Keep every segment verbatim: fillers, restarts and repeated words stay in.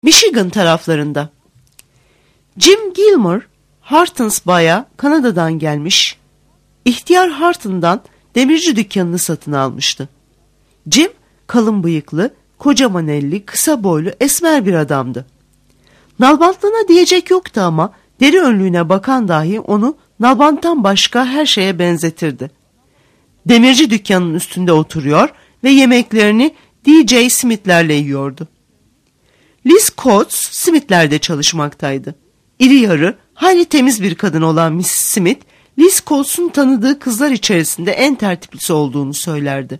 Michigan taraflarında. Jim Gilmore, Hartons Bay'a Kanada'dan gelmiş, ihtiyar Harton'dan demirci dükkanını satın almıştı. Jim, kalın bıyıklı, kocaman elli, kısa boylu, esmer bir adamdı. Nalbantlığına diyecek yoktu ama deri önlüğüne bakan dahi onu nalbanttan başka her şeye benzetirdi. Demirci dükkanının üstünde oturuyor ve yemeklerini D J Smith'lerle yiyordu. Liz Coates Smith'lerde çalışmaktaydı. İri yarı, hayli temiz bir kadın olan Missus Smith, Liz Coates'un tanıdığı kızlar içerisinde en tertiplisi olduğunu söylerdi.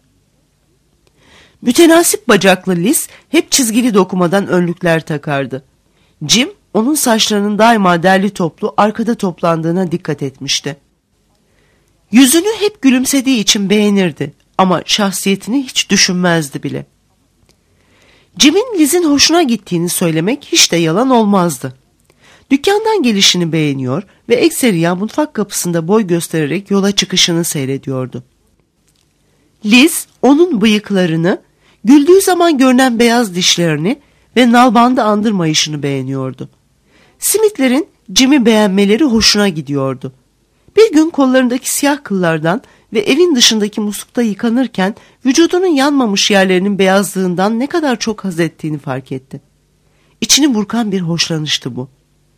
Mütenasip bacaklı Liz hep çizgili dokumadan önlükler takardı. Jim, onun saçlarının daima derli toplu arkada toplandığına dikkat etmişti. Yüzünü hep gülümsediği için beğenirdi ama şahsiyetini hiç düşünmezdi bile. Jim'in Liz'in hoşuna gittiğini söylemek hiç de yalan olmazdı. Dükkandan gelişini beğeniyor ve ekseriya mutfak kapısında boy göstererek yola çıkışını seyrediyordu. Liz, onun bıyıklarını, güldüğü zaman görünen beyaz dişlerini ve nalbandı andırmayışını beğeniyordu. Smith'lerin Jim'i beğenmeleri hoşuna gidiyordu. Bir gün kollarındaki siyah kıllardan ve evin dışındaki muslukta yıkanırken vücudunun yanmamış yerlerinin beyazlığından ne kadar çok haz ettiğini fark etti. İçini burkan bir hoşlanıştı bu.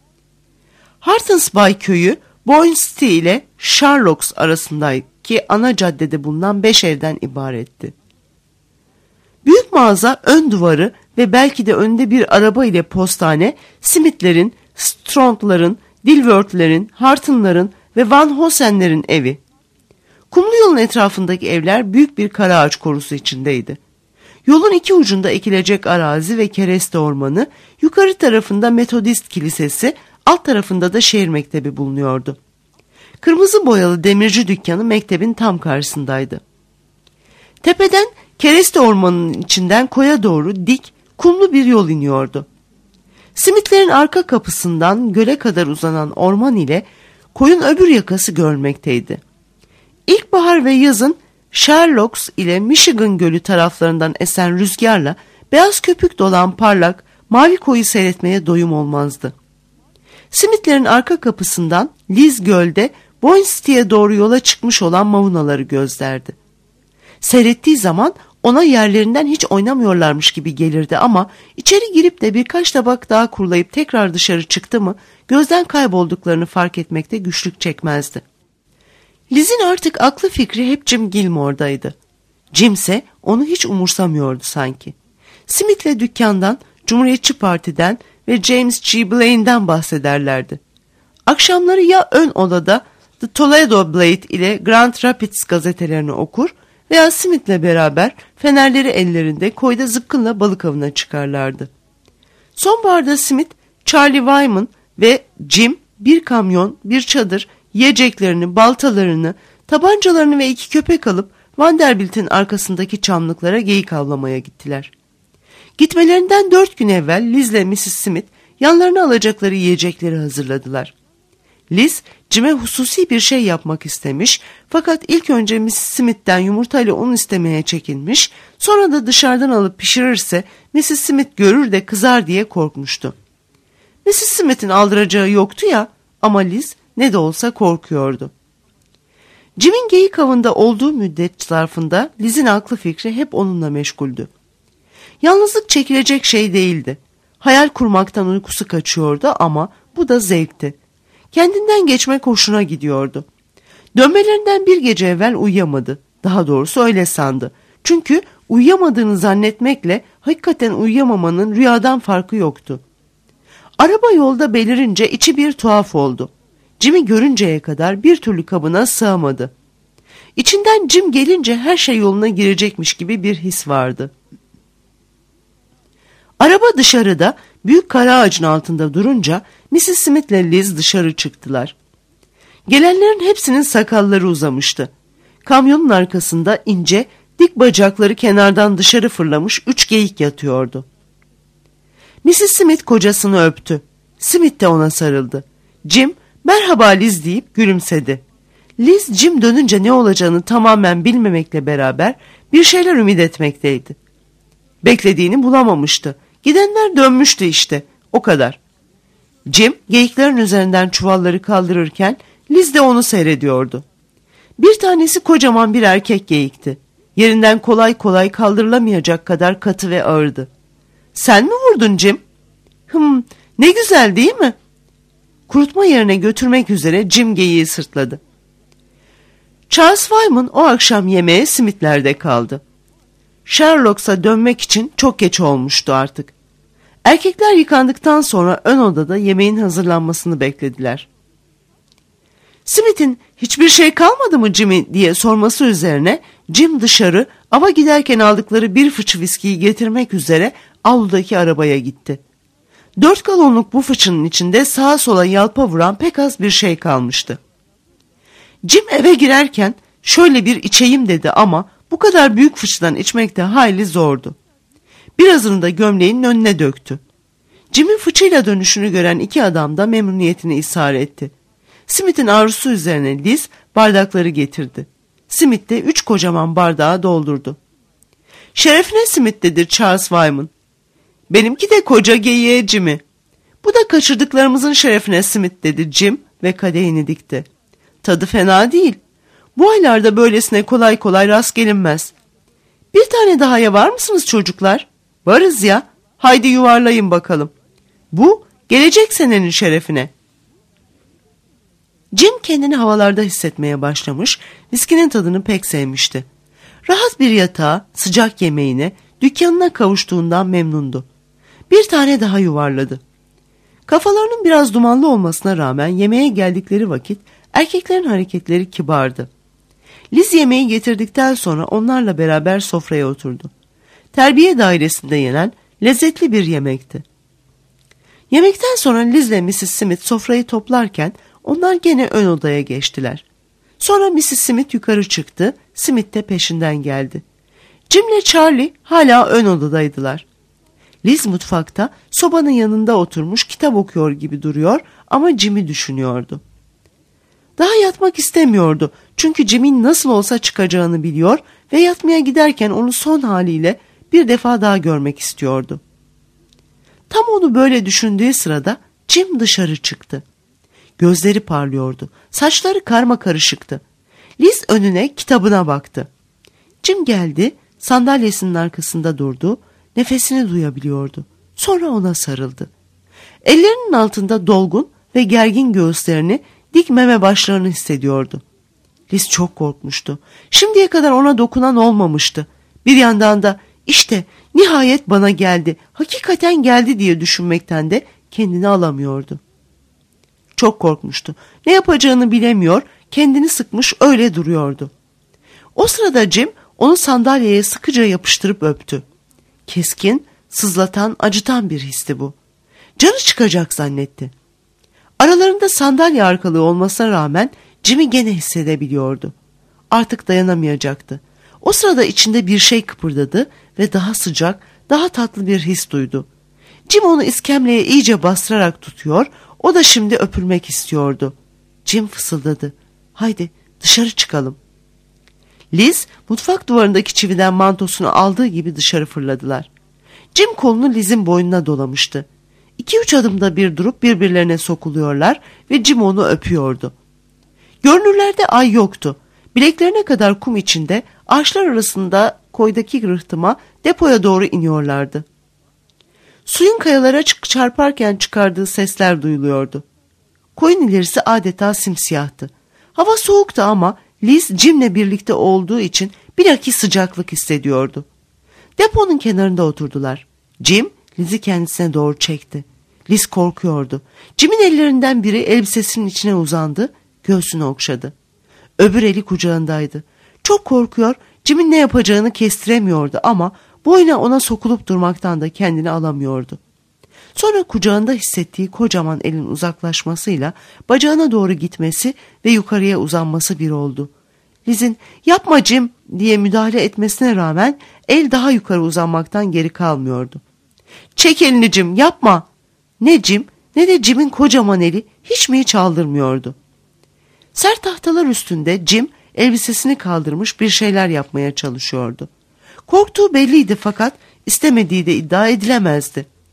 Hartons Bay köyü Boyne City ile Sherlocks arasındaki ana caddede bulunan beş evden ibaretti. Büyük mağaza, ön duvarı ve belki de önde bir araba ile postane, Smith'lerin, Strong'ların, Dilworth'lerin, Harton'ların ve Van Hossen'lerin evi. Kumlu yolun etrafındaki evler büyük bir kara ağaç korusu içindeydi. Yolun iki ucunda ekilecek arazi ve kereste ormanı, yukarı tarafında Metodist kilisesi, alt tarafında da şehir mektebi bulunuyordu. Kırmızı boyalı demirci dükkanı mektebin tam karşısındaydı. Tepeden kereste ormanının içinden koya doğru dik, kumlu bir yol iniyordu. Smith'lerin arka kapısından göle kadar uzanan orman ile koyun öbür yakası görmekteydi. İlkbahar ve yazın Sherlocks ile Michigan Gölü taraflarından esen rüzgarla beyaz köpük dolan parlak, mavi koyu seyretmeye doyum olmazdı. Smith'lerin arka kapısından Liz Göl'de Boyne City'ye doğru yola çıkmış olan mavunaları gözlerdi. Seyrettiği zaman ona yerlerinden hiç oynamıyorlarmış gibi gelirdi ama içeri girip de birkaç tabak daha kurulayıp tekrar dışarı çıktı mı gözden kaybolduklarını fark etmekte güçlük çekmezdi. Liz'in artık aklı fikri hep Jim Gilmore'daydı. Jim ise onu hiç umursamıyordu sanki. Smith'le dükkandan, Cumhuriyetçi Parti'den ve James G. Blaine'den bahsederlerdi. Akşamları ya ön odada The Toledo Blade ile Grand Rapids gazetelerini okur veya Smith'le beraber fenerleri ellerinde koyda zıpkınla balık avına çıkarlardı. Sonbaharda Smith, Charlie Wyman ve Jim bir kamyon, bir çadır, yiyeceklerini, baltalarını, tabancalarını ve iki köpek alıp Vanderbilt'in arkasındaki çamlıklara geyik avlamaya gittiler. Gitmelerinden dört gün evvel Liz ile Missus Smith yanlarına alacakları yiyecekleri hazırladılar. Liz, Jim'e hususi bir şey yapmak istemiş fakat ilk önce Missus Smith'ten yumurtayla un istemeye çekinmiş, sonra da dışarıdan alıp pişirirse Missus Smith görür de kızar diye korkmuştu. Missus Smith'in aldıracağı yoktu ya ama Liz ne de olsa korkuyordu. Jim'in geyik avında olduğu müddet zarfında Liz'in aklı fikri hep onunla meşguldü. Yalnızlık çekilecek şey değildi. Hayal kurmaktan uykusu kaçıyordu ama bu da zevkti. Kendinden geçmek hoşuna gidiyordu. Dönmelerinden bir gece evvel uyuyamadı. Daha doğrusu öyle sandı. Çünkü uyuyamadığını zannetmekle hakikaten uyuyamamanın rüyadan farkı yoktu. Araba yolda belirince içi bir tuhaf oldu. Jim'i görünceye kadar bir türlü kabına sığamadı. İçinden Jim gelince her şey yoluna girecekmiş gibi bir his vardı. Araba dışarıda büyük kara ağacın altında durunca Missus Smith ile Liz dışarı çıktılar. Gelenlerin hepsinin sakalları uzamıştı. Kamyonun arkasında ince, dik bacakları kenardan dışarı fırlamış üç geyik yatıyordu. Missus Smith kocasını öptü. Smith de ona sarıldı. Jim, merhaba Liz deyip gülümsedi. Liz, Jim dönünce ne olacağını tamamen bilmemekle beraber bir şeyler ümit etmekteydi. Beklediğini bulamamıştı. Gidenler dönmüştü işte, o kadar. Jim geyiklerin üzerinden çuvalları kaldırırken Liz de onu seyrediyordu. Bir tanesi kocaman bir erkek geyikti. Yerinden kolay kolay kaldırılamayacak kadar katı ve ağırdı. "Sen mi vurdun Jim?" "Hım, ne güzel değil mi?" Kurutma yerine götürmek üzere Jim geyiği sırtladı. Charles Wyman o akşam yemeğe Smith'lerde kaldı. Sherlock'a dönmek için çok geç olmuştu artık. Erkekler yıkandıktan sonra ön odada yemeğin hazırlanmasını beklediler. Smith'in "Hiçbir şey kalmadı mı Jimmy?" diye sorması üzerine Jim dışarı ava giderken aldıkları bir fıçı viskiyi getirmek üzere avludaki arabaya gitti. Dört galonluk bu fıçının içinde sağa sola yalpa vuran pek az bir şey kalmıştı. Jim eve girerken "Şöyle bir içeyim" dedi ama bu kadar büyük fıçıdan içmek de hayli zordu. Birazını da gömleğinin önüne döktü. Jim'in fıçıyla dönüşünü gören iki adam da memnuniyetini ishar etti. Smith'in arzusu üzerine Liz bardakları getirdi. Smith de üç kocaman bardağı doldurdu. "Şerefine Smith" dedi Charles Wyman. "Benimki de koca geyiğe Jimmy." "Bu da kaçırdıklarımızın şerefine Smith" dedi Jim ve kadehini dikti. "Tadı fena değil. Bu aylarda böylesine kolay kolay rast gelinmez. Bir tane dahaya var mısınız çocuklar?" "Varız ya. Haydi yuvarlayın bakalım." "Bu gelecek senenin şerefine." Jim kendini havalarda hissetmeye başlamış, viskinin tadını pek sevmişti. Rahat bir yatağa, sıcak yemeğine, dükkanına kavuştuğundan memnundu. Bir tane daha yuvarladı. Kafalarının biraz dumanlı olmasına rağmen yemeğe geldikleri vakit erkeklerin hareketleri kibardı. Liz yemeği getirdikten sonra onlarla beraber sofraya oturdu. Terbiye dairesinde yenen lezzetli bir yemekti. Yemekten sonra Liz ile missus Smith sofrayı toplarken onlar gene ön odaya geçtiler. Sonra missus Smith yukarı çıktı, Smith de peşinden geldi. Jim ile Charlie hala ön odadaydılar. Liz mutfakta sobanın yanında oturmuş kitap okuyor gibi duruyor ama Jim'i düşünüyordu. Daha yatmak istemiyordu çünkü Jim'in nasıl olsa çıkacağını biliyor ve yatmaya giderken onu son haliyle bir defa daha görmek istiyordu. Tam onu böyle düşündüğü sırada Jim dışarı çıktı. Gözleri parlıyordu, saçları karma karışıktı. Liz önüne, kitabına baktı. Jim geldi, sandalyesinin arkasında durdu, nefesini duyabiliyordu. Sonra ona sarıldı. Ellerinin altında dolgun ve gergin göğüslerini, dik meme başlarını hissediyordu. Liz çok korkmuştu. Şimdiye kadar ona dokunan olmamıştı. Bir yandan da işte nihayet bana geldi, hakikaten geldi diye düşünmekten de kendini alamıyordu. Çok korkmuştu. Ne yapacağını bilemiyor, kendini sıkmış öyle duruyordu. O sırada Jim onu sandalyeye sıkıca yapıştırıp öptü. Keskin, sızlatan, acıtan bir histi bu. Canı çıkacak zannetti. Aralarında sandalye arkalığı olmasına rağmen Jim'i gene hissedebiliyordu. Artık dayanamayacaktı. O sırada içinde bir şey kıpırdadı ve daha sıcak, daha tatlı bir his duydu. Jim onu iskemleye iyice bastırarak tutuyor, o da şimdi öpülmek istiyordu. Jim fısıldadı. "Haydi dışarı çıkalım." Liz mutfak duvarındaki çividen mantosunu aldığı gibi dışarı fırladılar. Jim kolunu Liz'in boynuna dolamıştı. İki üç adımda bir durup birbirlerine sokuluyorlar ve Jim onu öpüyordu. Görünürlerde ay yoktu. Bileklerine kadar kum içinde ağaçlar arasında koydaki rıhtıma depoya doğru iniyorlardı. Suyun kayalara çarparken çıkardığı sesler duyuluyordu. Koyun ilerisi adeta simsiyahtı. Hava soğuktu ama Liz Jim'le birlikte olduğu için bilakis sıcaklık hissediyordu. Deponun kenarında oturdular. Jim Liz'i kendisine doğru çekti. Liz korkuyordu. Jim'in ellerinden biri elbisesinin içine uzandı, göğsünü okşadı. Öbür eli kucağındaydı. Çok korkuyor, Jim'in ne yapacağını kestiremiyordu ama boyuna ona sokulup durmaktan da kendini alamıyordu. Sonra kucağında hissettiği kocaman elin uzaklaşmasıyla bacağına doğru gitmesi ve yukarıya uzanması bir oldu. Liz'in "Yapma Jim" diye müdahale etmesine rağmen el daha yukarı uzanmaktan geri kalmıyordu. "Çek elini Jim, yapma." Ne Jim ne de Jim'in kocaman eli hiç mi hiç aldırmıyordu. Sert tahtalar üstünde Jim elbisesini kaldırmış bir şeyler yapmaya çalışıyordu. Korktuğu belliydi fakat istemediği de iddia edilemezdi.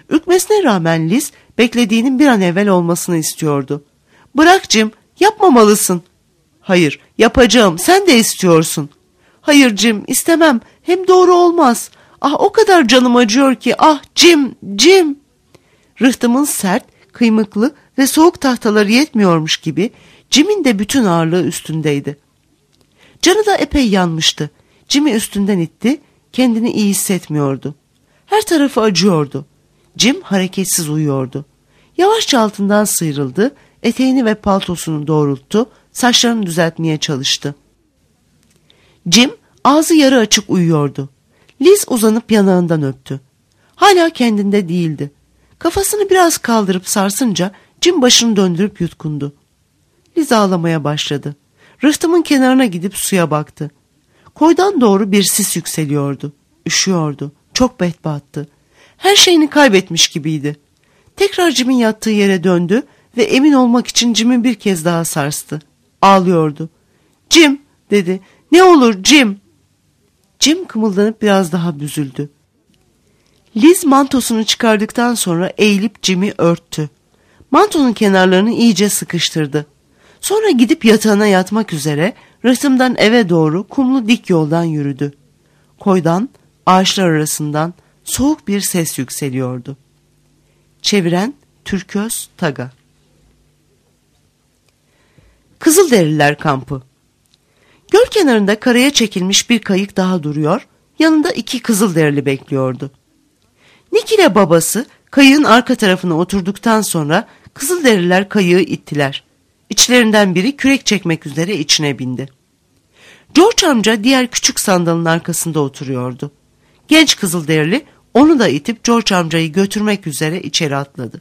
Ürkmesine rağmen Liz beklediğinin bir an evvel olmasını istiyordu. "Bırak Jim, yapmamalısın." "Hayır, yapacağım, sen de istiyorsun." "Hayır Jim, istemem, hem doğru olmaz. Ah, o kadar canım acıyor ki, ah Jim, Jim." Rıhtımın sert, kıymıklı ve soğuk tahtaları yetmiyormuş gibi Jim'in de bütün ağırlığı üstündeydi. Canı da epey yanmıştı. Jim'i üstünden itti, kendini iyi hissetmiyordu. Her tarafı acıyordu. Jim hareketsiz uyuyordu. Yavaşça altından sıyrıldı, eteğini ve paltosunu doğrulttu, saçlarını düzeltmeye çalıştı. Jim ağzı yarı açık uyuyordu. Liz uzanıp yanağından öptü. Hala kendinde değildi. Kafasını biraz kaldırıp sarsınca Jim başını döndürüp yutkundu. Liz ağlamaya başladı. Rıhtımın kenarına gidip suya baktı. Koydan doğru bir sis yükseliyordu. Üşüyordu. Çok bedbattı. Her şeyini kaybetmiş gibiydi. Tekrar Jim'in yattığı yere döndü ve emin olmak için Jim'i bir kez daha sarstı. Ağlıyordu. "Jim," dedi. "Ne olur Jim." Jim kımıldanıp biraz daha büzüldü. Liz mantosunu çıkardıktan sonra eğilip Jim'i örttü. Mantonun kenarlarını iyice sıkıştırdı. Sonra gidip yatağına yatmak üzere rıhtımdan eve doğru kumlu dik yoldan yürüdü. Koydan, ağaçlar arasından soğuk bir ses yükseliyordu. Çeviren Türköz Taga. Kızılderililer Kampı. Göl kenarında karaya çekilmiş bir kayık daha duruyor, yanında iki Kızılderili bekliyordu. Nick ile babası kayığın arka tarafına oturduktan sonra Kızılderililer kayığı ittiler. İçlerinden biri kürek çekmek üzere içine bindi. George amca diğer küçük sandalın arkasında oturuyordu. Genç Kızılderili onu da itip George amcayı götürmek üzere içeri atladı.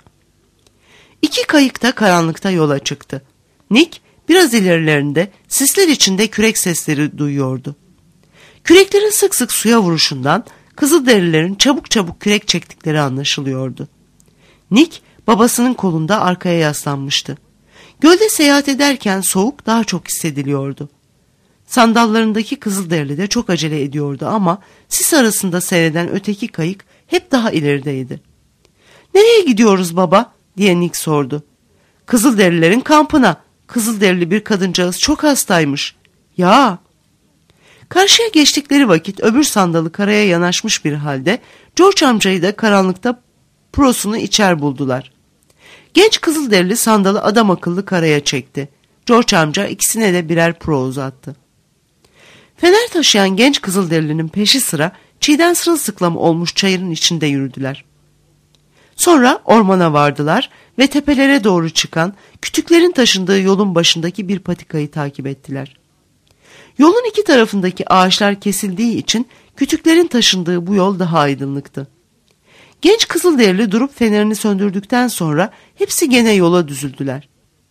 İki kayık da karanlıkta yola çıktı. Nick biraz ilerilerinde sisler içinde kürek sesleri duyuyordu. Küreklerin sık sık suya vuruşundan Kızılderililerin çabuk çabuk kürek çektikleri anlaşılıyordu. Nick babasının kolunda arkaya yaslanmıştı. Gölde seyahat ederken soğuk daha çok hissediliyordu. Sandallarındaki Kızılderili de çok acele ediyordu ama sis arasında seyreden öteki kayık hep daha ilerideydi. "Nereye gidiyoruz baba?" diye Nick sordu. "Kızılderililerin kampına. Kızılderili bir kadıncağız çok hastaymış." "Ya." Karşıya geçtikleri vakit öbür sandalı karaya yanaşmış bir halde George amcayı da karanlıkta prosunu içer buldular. Genç Kızılderili sandalı adam akıllı karaya çekti. George amca ikisine de birer pro uzattı. Fener taşıyan genç Kızılderili'nin peşi sıra çiğden sırılsıklam olmuş çayırın içinde yürüdüler. Sonra ormana vardılar ve tepelere doğru çıkan, kütüklerin taşındığı yolun başındaki bir patikayı takip ettiler. Yolun iki tarafındaki ağaçlar kesildiği için kütüklerin taşındığı bu yol daha aydınlıktı. Genç Kızılderili durup fenerini söndürdükten sonra hepsi gene yola düzüldüler.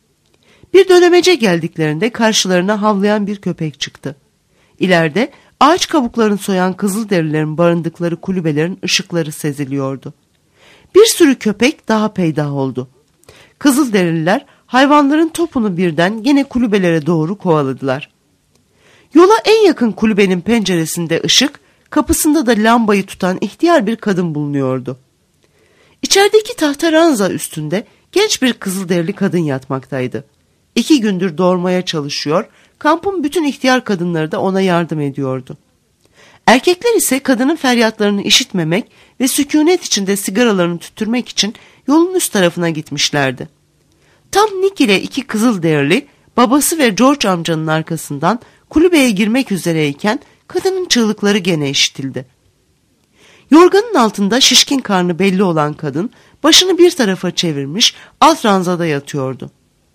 Bir dönemece geldiklerinde karşılarına havlayan bir köpek çıktı. İleride ağaç kabuklarını soyan Kızılderililerin barındıkları kulübelerin ışıkları seziliyordu. Bir sürü köpek daha peydah oldu. Kızılderililer hayvanların topunu birden gene kulübelere doğru kovaladılar. Yola en yakın kulübenin penceresinde ışık, kapısında da lambayı tutan ihtiyar bir kadın bulunuyordu. İçerideki tahta ranza üstünde genç bir Kızılderili kadın yatmaktaydı. İki gündür doğurmaya çalışıyor, kampın bütün ihtiyar kadınları da ona yardım ediyordu. Erkekler ise kadının feryatlarını işitmemek ve sükunet içinde sigaralarını tüttürmek için yolun üst tarafına gitmişlerdi. Tam Nick ile iki Kızılderili, babası ve George amcanın arkasından kulübeye girmek üzereyken kadının çığlıkları gene işitildi. Yorganın altında şişkin karnı belli olan kadın başını bir tarafa çevirmiş alt ranzada yatıyordu.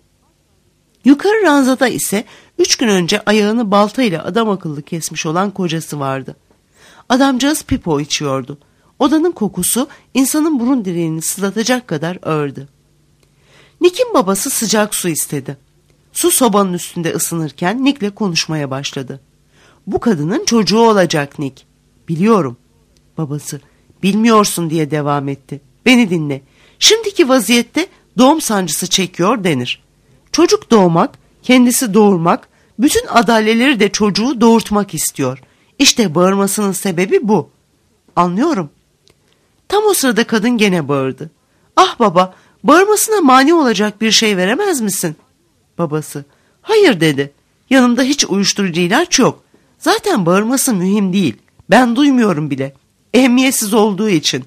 Yukarı ranzada ise üç gün önce ayağını baltayla adam akıllı kesmiş olan kocası vardı. Adamcağız pipo içiyordu. Odanın kokusu insanın burun direğini sızlatacak kadar ağırdı. Nick'in babası sıcak su istedi. Su sobanın üstünde ısınırken Nick'le konuşmaya başladı. "Bu kadının çocuğu olacak Nick." "Biliyorum." Babası "Bilmiyorsun" diye devam etti. "Beni dinle. Şimdiki vaziyette doğum sancısı çekiyor denir. Çocuk doğmak, kendisi doğurmak, bütün adaleleri de çocuğu doğurtmak istiyor. İşte bağırmasının sebebi bu." "Anlıyorum." Tam o sırada kadın gene bağırdı. Ah baba, bağırmasına mani olacak bir şey veremez misin? Babası, hayır dedi. Yanımda hiç uyuşturucu ilaç yok. Zaten bağırması mühim değil. Ben duymuyorum bile. Ehemmiyetsiz olduğu için.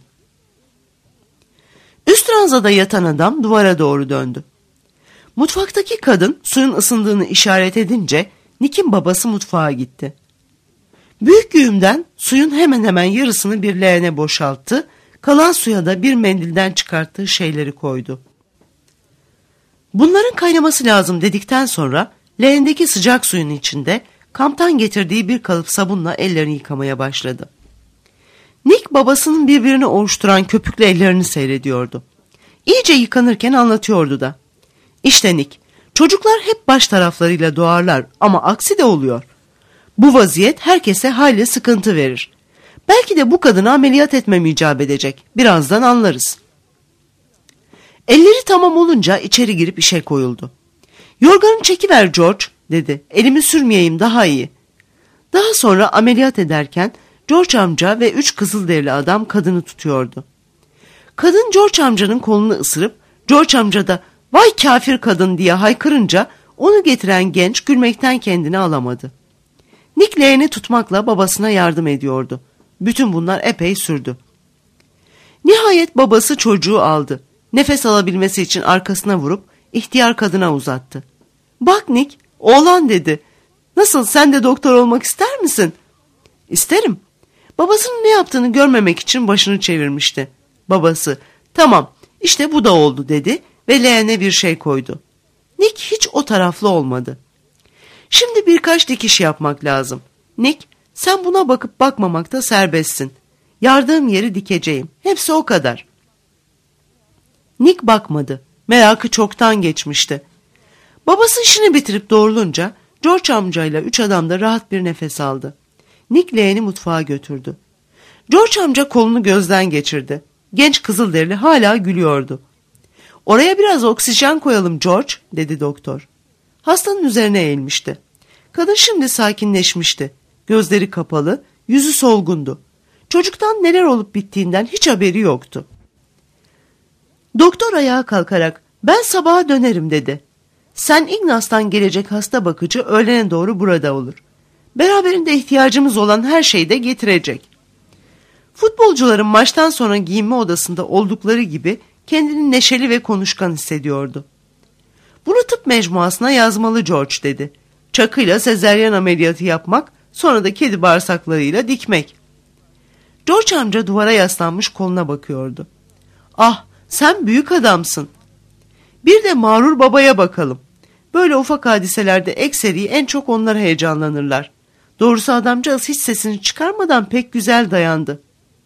Üst ranzada yatan adam duvara doğru döndü. Mutfaktaki kadın suyun ısındığını işaret edince Nick'in babası mutfağa gitti. Büyük güğümden suyun hemen hemen yarısını bir leğene boşalttı, kalan suya da bir mendilden çıkarttığı şeyleri koydu. Bunların kaynaması lazım dedikten sonra leğendeki sıcak suyun içinde kamptan getirdiği bir kalıp sabunla ellerini yıkamaya başladı. Nick babasının birbirini ovuşturan köpüklü ellerini seyrediyordu. İyice yıkanırken anlatıyordu da. İşte Nick, çocuklar hep baş taraflarıyla doğarlar ama aksi de oluyor. Bu vaziyet herkese hayli sıkıntı verir. Belki de bu kadını ameliyat etmem icap edecek. Birazdan anlarız. Elleri tamam olunca içeri girip işe koyuldu. Yorganı çekiver George dedi. Elimi sürmeyeyim daha iyi. Daha sonra ameliyat ederken George amca ve üç kızılderili adam kadını tutuyordu. Kadın George amcanın kolunu ısırıp George amca da vay kafir kadın diye haykırınca onu getiren genç gülmekten kendini alamadı. Nick leğeni tutmakla babasına yardım ediyordu. Bütün bunlar epey sürdü. Nihayet babası çocuğu aldı. Nefes alabilmesi için arkasına vurup ihtiyar kadına uzattı. Bak Nick, oğlan dedi. Nasıl, sen de doktor olmak ister misin? İsterim. Babasının ne yaptığını görmemek için başını çevirmişti. Babası, tamam işte bu da oldu dedi ve leğene bir şey koydu. Nick hiç o taraflı olmadı. Şimdi birkaç dikiş yapmak lazım. Nick, sen buna bakıp bakmamakta serbestsin. Yardığım yeri dikeceğim. Hepsi o kadar. Nick bakmadı. Merakı çoktan geçmişti. Babası işini bitirip doğrulunca George amcayla üç adam da rahat bir nefes aldı. Nick leğeni mutfağa götürdü. George amca kolunu gözden geçirdi. Genç kızılderili hala gülüyordu. Oraya biraz oksijen koyalım George, dedi doktor. Hastanın üzerine eğilmişti. Kadın şimdi sakinleşmişti. Gözleri kapalı, yüzü solgundu. Çocuktan neler olup bittiğinden hiç haberi yoktu. Doktor ayağa kalkarak ben sabaha dönerim dedi. Sen Ignaz'tan gelecek hasta bakıcı öğlene doğru burada olur. Beraberinde ihtiyacımız olan her şeyi de getirecek. Futbolcuların maçtan sonra giyinme odasında oldukları gibi kendini neşeli ve konuşkan hissediyordu. Bunu tıp mecmuasına yazmalı George dedi. Çakıyla sezeryan ameliyatı yapmak, sonra da kedi bağırsaklarıyla dikmek. George amca duvara yaslanmış koluna bakıyordu. Ah, sen büyük adamsın. Bir de mağrur babaya bakalım. Böyle ufak hadiselerde ekseri en çok onlar heyecanlanırlar. Doğrusu adamcağız hiç sesini çıkarmadan pek güzel dayandı.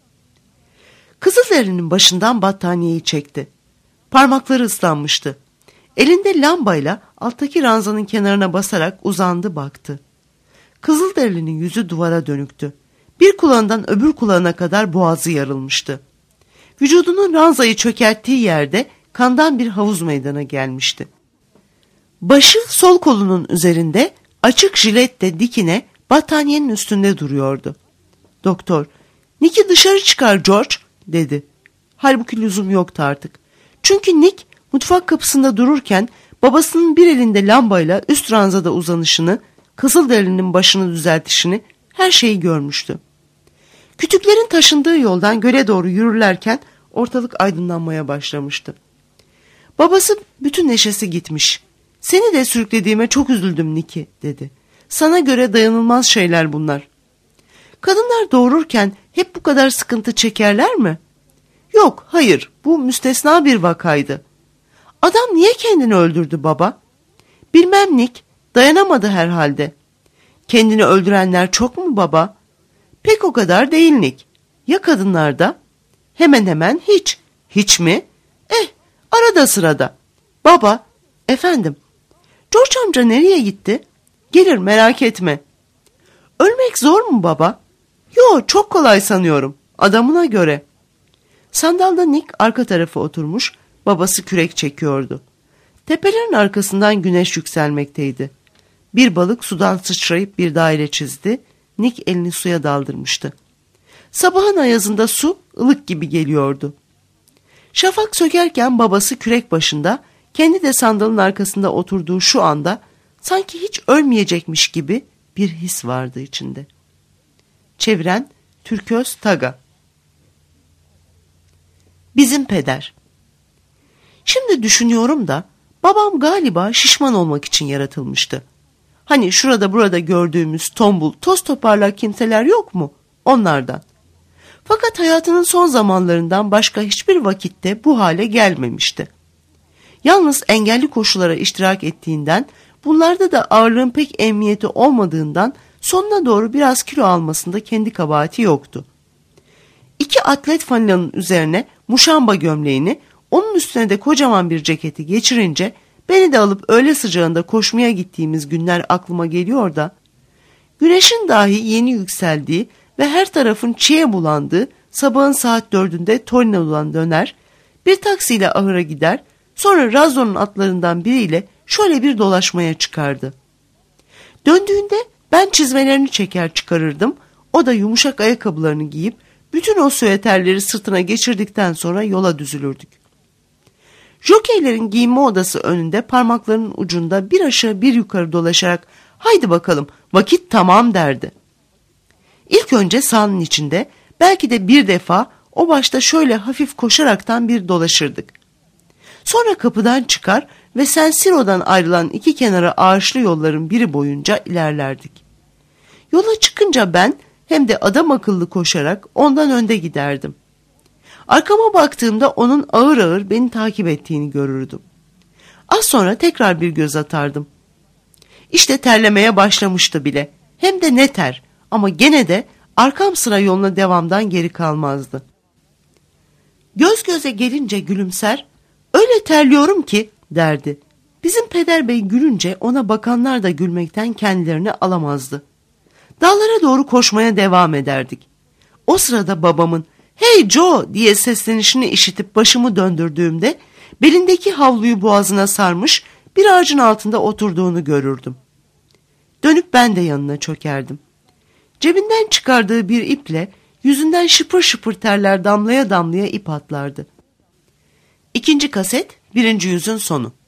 Kızılderinin başından battaniyeyi çekti. Parmakları ıslanmıştı. Elinde lambayla alttaki ranzanın kenarına basarak uzandı baktı. Kızılderinin yüzü duvara dönüktü. Bir kulağından öbür kulağına kadar boğazı yarılmıştı. Vücudunun ranzayı çökerttiği yerde kandan bir havuz meydana gelmişti. Başı sol kolunun üzerinde, açık jiletle dikine battaniyenin üstünde duruyordu. Doktor, Nick'i dışarı çıkar George, dedi. Halbuki lüzum yoktu artık. Çünkü Nick mutfak kapısında dururken babasının bir elinde lambayla üst ranzada uzanışını, Kızılderili'nin başını düzeltişini, her şeyi görmüştü. Kütüklerin taşındığı yoldan göle doğru yürürlerken ortalık aydınlanmaya başlamıştı. Babası bütün neşesi gitmiş. Seni de sürüklediğime çok üzüldüm Nick'i, dedi. Sana göre dayanılmaz şeyler bunlar. Kadınlar doğururken hep bu kadar sıkıntı çekerler mi? Yok, hayır, bu müstesna bir vakaydı. Adam niye kendini öldürdü baba? Bilmem Nick, dayanamadı herhalde. Kendini öldürenler çok mu baba? Pek o kadar değil Nick. Ya kadınlarda? Hemen hemen hiç. Hiç mi? Eh, arada sırada. Baba, efendim. George amca nereye gitti? Gelir, merak etme. Ölmek zor mu baba? Yo, çok kolay sanıyorum. Adamına göre. Sandalda Nick arka tarafa oturmuş, babası kürek çekiyordu. Tepelerin arkasından güneş yükselmekteydi. Bir balık sudan sıçrayıp bir daire çizdi. Nick elini suya daldırmıştı. Sabahın ayazında su ılık gibi geliyordu. Şafak sökerken babası kürek başında, kendi de sandalın arkasında oturduğu şu anda sanki hiç ölmeyecekmiş gibi bir his vardı içinde. Çeviren Türköz Taga. Bizim peder. Şimdi düşünüyorum da babam galiba şişman olmak için yaratılmıştı. Hani şurada burada gördüğümüz tombul, toz toparlak kimseler yok mu? Onlardan. Fakat hayatının son zamanlarından başka hiçbir vakitte bu hale gelmemişti. Yalnız engelli koşulara iştirak ettiğinden, bunlarda da ağırlığın pek emniyeti olmadığından sonuna doğru biraz kilo almasında kendi kabahati yoktu. İki atlet fanilanın üzerine muşamba gömleğini, onun üstüne de kocaman bir ceketi geçirince beni de alıp öğle sıcağında koşmaya gittiğimiz günler aklıma geliyor da, güneşin dahi yeni yükseldiği ve her tarafın çiğe bulandığı sabahın saat dördünde Torino'dan döner, bir taksiyle ahıra gider, sonra Razzo'nun atlarından biriyle şöyle bir dolaşmaya çıkardı. Döndüğünde ben çizmelerini çeker çıkarırdım, o da yumuşak ayakkabılarını giyip bütün o süeterleri sırtına geçirdikten sonra yola düzülürdük. Jokeylerin giyinme odası önünde parmaklarının ucunda bir aşağı bir yukarı dolaşarak haydi bakalım vakit tamam derdi. İlk önce sahanın içinde belki de bir defa o başta şöyle hafif koşaraktan bir dolaşırdık. Sonra kapıdan çıkar ve San Siro'dan ayrılan iki kenara ağaçlı yolların biri boyunca ilerlerdik. Yola çıkınca ben hem de adam akıllı koşarak ondan önde giderdim. Arkama baktığımda onun ağır ağır beni takip ettiğini görürdüm. Az sonra tekrar bir göz atardım. İşte terlemeye başlamıştı bile. Hem de ne ter, ama gene de arkam sıra yoluna devamdan geri kalmazdı. Göz göze gelince gülümser, öyle terliyorum ki derdi. Bizim peder bey gülünce ona bakanlar da gülmekten kendilerini alamazdı. Dağlara doğru koşmaya devam ederdik. O sırada babamın "Hey Joe" diye seslenişini işitip başımı döndürdüğümde belindeki havluyu boğazına sarmış bir ağacın altında oturduğunu görürdüm. Dönüp ben de yanına çökerdim. Cebinden çıkardığı bir iple yüzünden şıpır şıpır terler damlaya damlaya ip atlardı. İkinci kaset, birinci yüzün sonu.